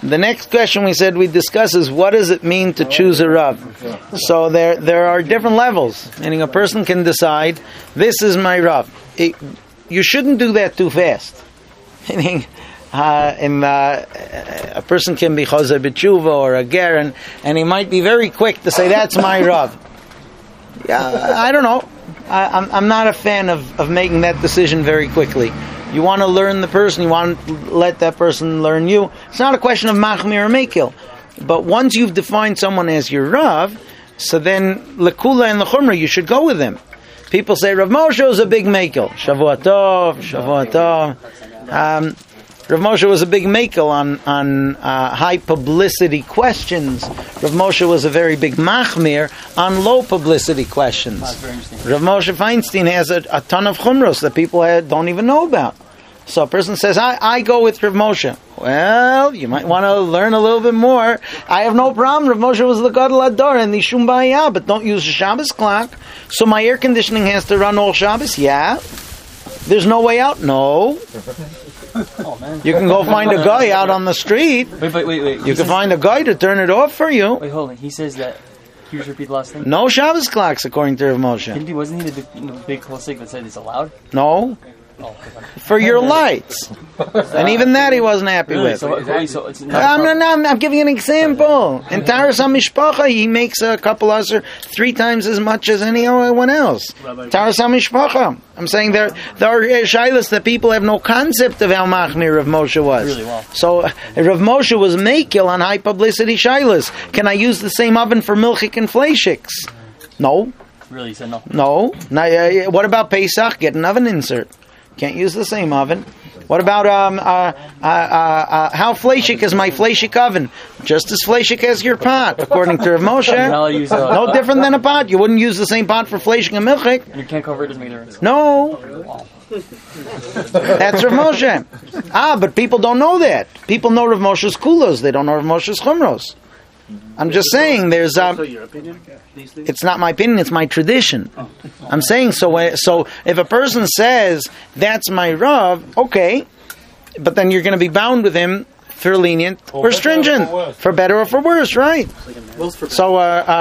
The next question we said we discuss is what does it mean to choose a Rav? So there are different levels. Meaning a person can decide, this is my Rav. You shouldn't do that too fast. Meaning, a person can be Chozer B'tshuva or a Ger, and he might be very quick to say, that's my Rav. Yeah, I don't know. I'm not a fan of making that decision very quickly. You want to learn the person, you want to let that person learn you. It's not a question of Machmir or Mekil. But once you've defined someone as your Rav, so then Lekula and Lechumra, you should go with him. People say Rav Moshe is a big Mekil. Shavua Tov, Shavua Tov. Rav Moshe was a big makel on high publicity questions. Rav Moshe was a very big machmir on low publicity questions. Rav Moshe Feinstein has a ton of chumros that people don't even know about. So a person says, I go with Rav Moshe. Well, you might want to learn a little bit more. I have no problem. Rav Moshe was the Gadol Ador and the Shum Bayah, but don't use the Shabbos clock. So my air conditioning has to run all Shabbos? Yeah. There's no way out? No. Oh, man. You can go find a guy out on the street. Wait. You can find a guy to turn it off for you. Wait, hold on. He says that. Can you just repeat the last thing? No Shabbos clocks, according to Rav Moshe. Wasn't he the big Chosik that said it's allowed? No. For your lights. And even that he wasn't happy with. I'm giving an example. In Taras HaMishpacha, he makes a couple Asr 3 times as much as anyone else. Taras HaMishpacha. I'm saying there are shilas that people have no concept of how machmir Rav Moshe was. Really well. So Rav Moshe was makil on high publicity shilas. Can I use the same oven for milchik and fleishiks? No. Really, he said no. No. Now, what about Pesach? Get an oven insert. Can't use the same oven. What about how fleishik is my fleishik oven? Just as fleishik as your pot, according to Rav Moshe. No different than a pot. You wouldn't use the same pot for fleishik and milchik. And you can't cover it as meter. No. That's Rav Moshe. But people don't know that. People know Rav Moshe's kulos. They don't know Rav Moshe's chumros. I'm just saying there's your opinion? It's not my opinion, it's my tradition. I'm saying so if a person says that's my Rav, okay, but then you're going to be bound with him for lenient or stringent, for better or for worse, right? So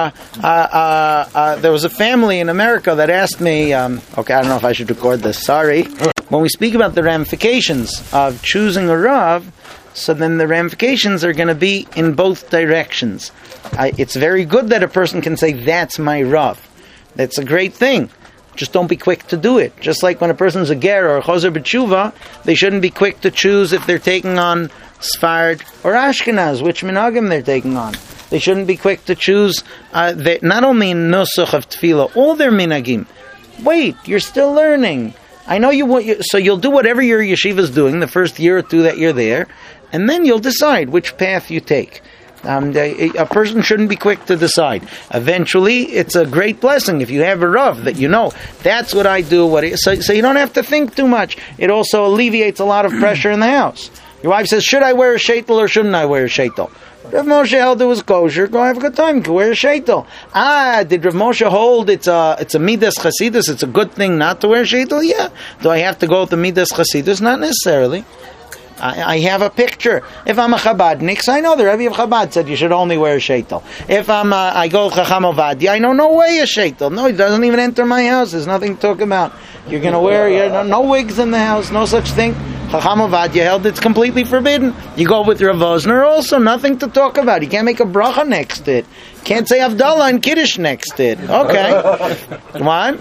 there was a family in America that asked me, okay, I don't know if I should record this, sorry. When we speak about the ramifications of choosing a Rav, so then the ramifications are going to be in both directions. It's very good that a person can say, that's my Rav. That's a great thing. Just don't be quick to do it. Just like when a person's a ger or a chozer b'tshuva, they shouldn't be quick to choose if they're taking on Sfard or Ashkenaz, which minhagim they're taking on. They shouldn't be quick to choose not only in nusach of tefillah, all their minhagim. Wait, you're still learning. I know so you'll do whatever your yeshiva's doing the first year or two that you're there, and then you'll decide which path you take. A person shouldn't be quick to decide. Eventually, it's a great blessing if you have a Rav that you know, that's what I do. So you don't have to think too much. It also alleviates a lot of pressure in the house. Your wife says, should I wear a sheitel or shouldn't I wear a sheitel? Rav Moshe held it was kosher. Go have a good time. You can wear a sheitel. Did Rav Moshe hold it's a midas chasidus? It's a good thing not to wear a sheitel? Yeah. Do I have to go with the midas chasidus? Not necessarily. I have a picture. If I'm a Chabadnik, I know the Rebbe of Chabad said you should only wear a sheitel. If I go with Chacham Ovadia, I know no way a sheitel. No, he doesn't even enter my house. There's nothing to talk about. You're going to wear no wigs in the house, no such thing. Chacham Ovadia held it's completely forbidden. You go with Rav Vosner, also nothing to talk about. You can't make a bracha next to it. Can't say Havdalah and Kiddush next to it. Okay. What?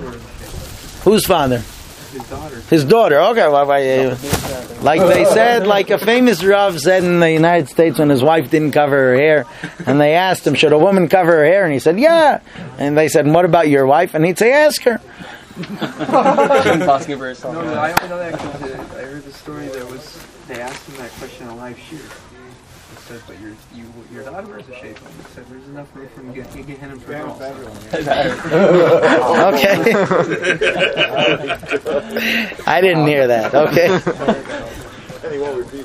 Whose father? His daughter. Okay. Like they said, like a famous Rav said in the United States when his wife didn't cover her hair, and they asked him, should a woman cover her hair? And he said, yeah. And they said, what about your wife? And he'd say, ask her. No, I know that because I heard the story they asked him that question on live shoot. He said, but your daughter wears a sheitel. He said, there's enough room for him to get him for girls. Okay. I didn't hear that. Okay. And he won't repeat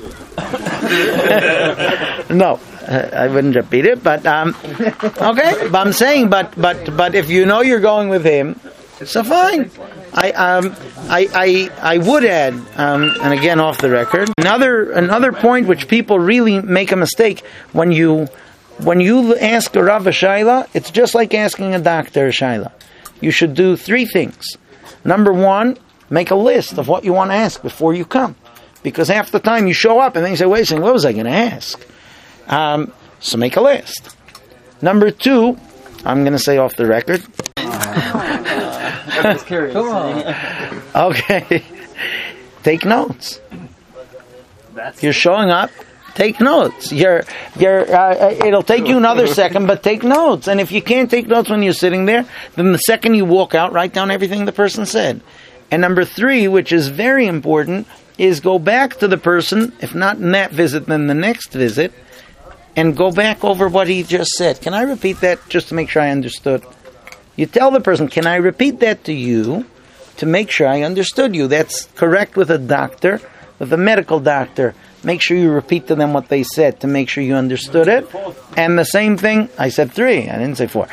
it. No, I wouldn't repeat it. But okay. But I'm saying, but if you know you're going with him, so fine. I would add, and again off the record, another point which people really make a mistake when you ask a Rav a Shaila, it's just like asking a doctor a Shaila. You should do three things. Number one, make a list of what you want to ask before you come, because half the time you show up and then you say, "Wait a second, what was I going to ask?" So make a list. Number two, I'm going to say off the record. I was curious. Okay. Take notes. You're showing up. Take notes. It'll take you another second, but take notes. And if you can't take notes when you're sitting there, then the second you walk out, write down everything the person said. And number three, which is very important, is go back to the person, if not in that visit, then the next visit, and go back over what he just said. Can I repeat that just to make sure I understood? You tell the person, can I repeat that to you to make sure I understood you? That's correct with a doctor, with a medical doctor. Make sure you repeat to them what they said to make sure you understood it. And the same thing, I said 3, I didn't say 4.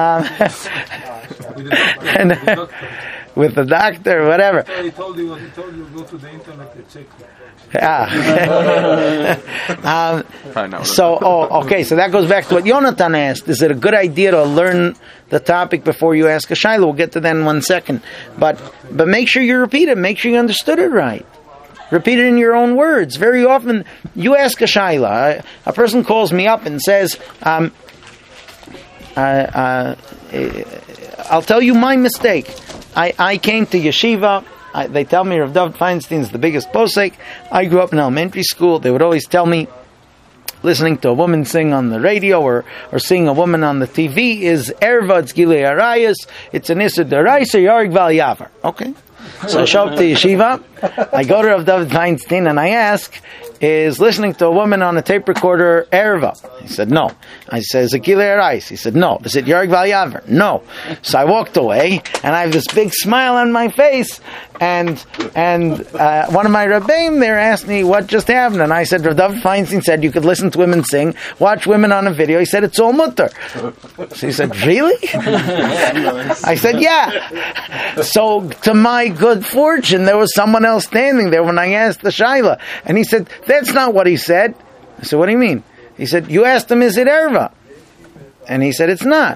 With the doctor, whatever. He told you, go to the internet and check it. So that goes back to what Yonatan asked. Is it a good idea to learn the topic before you ask a shayla? We'll get to that in 1 second. But make sure you repeat it. Make sure you understood it right. Repeat it in your own words. Very often, you ask a shayla. A person calls me up and says, I'll tell you my mistake. I came to yeshiva. They tell me Rav David Feinstein's the biggest posek. I grew up in elementary school. They would always tell me listening to a woman sing on the radio or seeing a woman on the TV is erva, it's gilei arayas, it's an issa deraisa, yarg val yavar. Okay. So I show up to yeshiva. I go to Rav David Feinstein and I ask, is listening to a woman on a tape recorder erva? He said, no. I said, is it gilei arayas? He said, no. Is it yarg val yavar? No. So I walked away and I have this big smile on my face. And one of my rabbeim there asked me what just happened, and I said, Rav David Feinstein said you could listen to women sing, watch women on a video. He said it's all mutter. So he said, really? I said, yeah. So to my good fortune, there was someone else standing there when I asked the shayla, and he said, that's not what he said. I said, what do you mean? He said, you asked him, is it erva? And he said, it's not.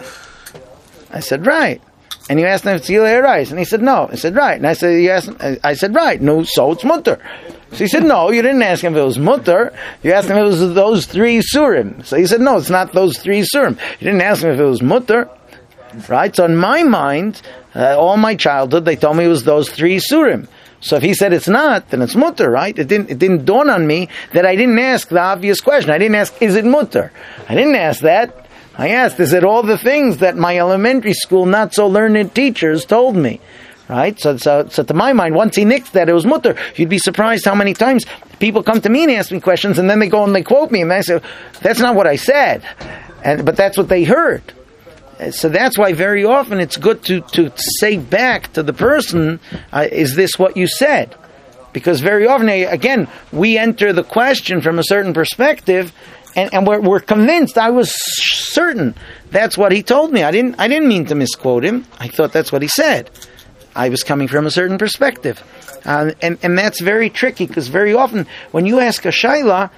I said, right. And you asked him if it's gilei arayas, and he said no. I said right, and I said I said right. No, so it's mutter. So he said no. You didn't ask him if it was mutter. You asked him if it was those 3 surim. So he said no, it's not those 3 surim. You didn't ask him if it was mutter, right? So in my mind, all my childhood, they told me it was those 3 surim. So if he said it's not, then it's mutter, right? It didn't dawn on me that I didn't ask the obvious question. I didn't ask, is it mutter? I didn't ask that. I asked, is it all the things that my elementary school not so learned teachers told me? Right? So to my mind, once he nixed that, it was mutter. You'd be surprised how many times people come to me and ask me questions, and then they go and they quote me, and I say, that's not what I said. But that's what they heard. So that's why very often it's good to say back to the person, is this what you said? Because very often, again, we enter the question from a certain perspective, and we're convinced. I was certain that's what he told me. I didn't mean to misquote him. I thought that's what he said. I was coming from a certain perspective, and that's very tricky because very often when you ask a shayla,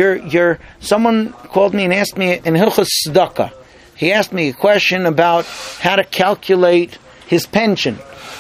someone called me and asked me in Hilchos Tzedakah. He asked me a question about how to calculate his pension.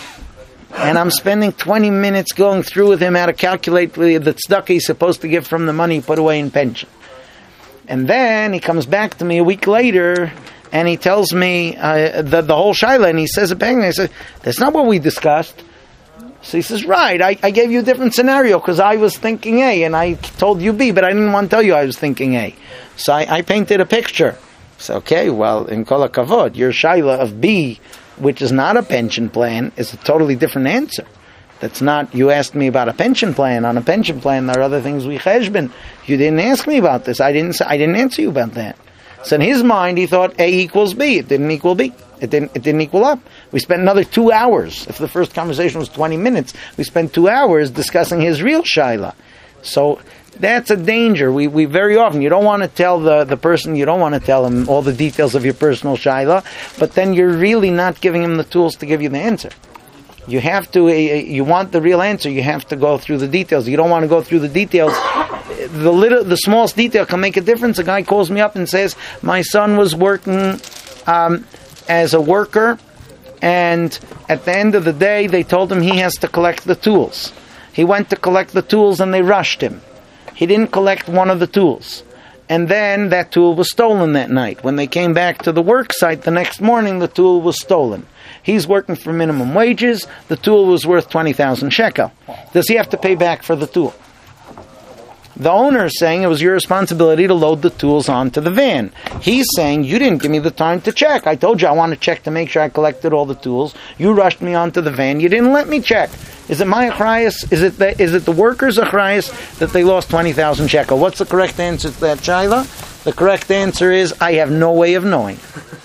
And I'm spending 20 minutes going through with him how to calculate the tzedakah he's supposed to give from the money he put away in pension. And then he comes back to me a week later, and he tells me the whole shayla, and he says it back, and I said, that's not what we discussed. So he says, right, I gave you a different scenario, because I was thinking A, and I told you B, but I didn't want to tell you I was thinking A. So I painted a picture. So, okay, well, in Kol HaKavod, your shayla of B, which is not a pension plan, is a totally different answer. That's not, you asked me about a pension plan. On a pension plan, there are other things we cheshbon. You didn't ask me about this. I didn't answer you about that. So in his mind, he thought A equals B. It didn't equal B. It didn't equal up. We spent another 2 hours. If the first conversation was 20 minutes, we spent 2 hours discussing his real shayla. So that's a danger. We very often, you don't want to tell the person, you don't want to tell him all the details of your personal shayla, but then you're really not giving him the tools to give you the answer. You have to, you want the real answer, you have to go through the details. You don't want to go through the details. The smallest detail can make a difference. A guy calls me up and says, my son was working as a worker, and at the end of the day, they told him he has to collect the tools. He went to collect the tools and they rushed him. He didn't collect one of the tools. And then that tool was stolen that night. When they came back to the work site the next morning, the tool was stolen. He's working for minimum wages. The tool was worth 20,000 shekel. Does he have to pay back for the tool? The owner is saying it was your responsibility to load the tools onto the van. He's saying, you didn't give me the time to check. I told you I want to check to make sure I collected all the tools. You rushed me onto the van. You didn't let me check. Is it my achrayus? Is it the workers' achrayus that they lost 20,000 shekel? What's the correct answer to that, Shaila? The correct answer is, I have no way of knowing.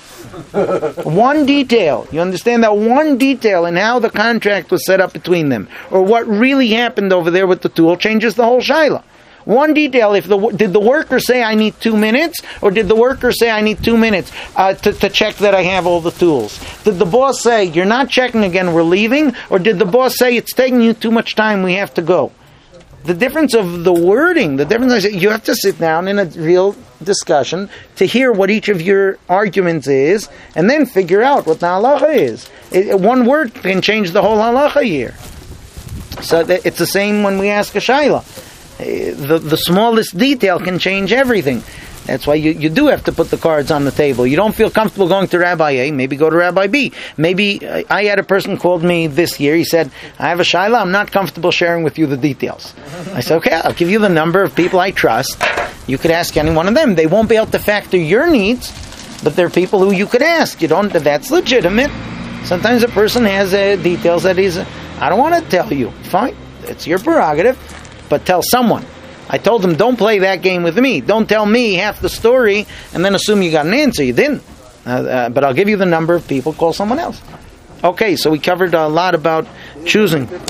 One detail, you understand that one detail in how the contract was set up between them, or what really happened over there with the tool, changes the whole Shaila. One detail, did the worker say I need 2 minutes, or did the worker say I need 2 minutes to check that I have all the tools? Did the boss say, you're not checking again, we're leaving, or did the boss say, it's taking you too much time, we have to go? The difference of the wording, the difference is you have to sit down in a real discussion to hear what each of your arguments is, and then figure out what the halacha is. One word can change the whole halacha here. So it's the same when we ask a shayla. The smallest detail can change everything. That's why you do have to put the cards on the table. You don't feel comfortable going to Rabbi A, maybe go to Rabbi B. Maybe I had a person called me this year. He said, I have a shayla, I'm not comfortable sharing with you the details. I said, okay, I'll give you the number of people I trust. You could ask any one of them. They won't be able to factor your needs, but there are people who you could ask. That's legitimate. Sometimes a person has details that I don't want to tell you. Fine, it's your prerogative, but tell someone. I told them, don't play that game with me. Don't tell me half the story and then assume you got an answer. You didn't. But I'll give you the number of people. Call someone else. Okay, so we covered a lot about choosing.